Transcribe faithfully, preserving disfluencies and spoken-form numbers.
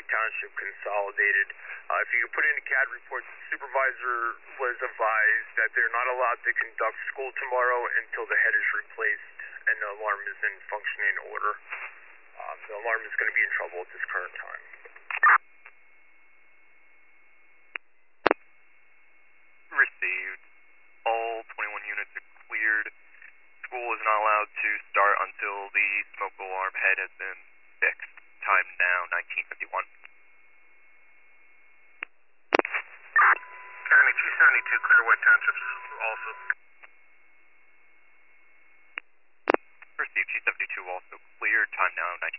Township Consolidated. Uh, if you could put in a C A D report, the supervisor was advised that they're not allowed to conduct school tomorrow until the head is replaced and the alarm is in functioning order. Um, the alarm is going to be in trouble at this current time. Received. All twenty-one units are cleared. School is not allowed to start until the smoke alarm head has been fixed. Time now, nineteen fifty-one. County two seventy-two, clear White Townships also. Received. T seventy-two also cleared. Time now, nineteen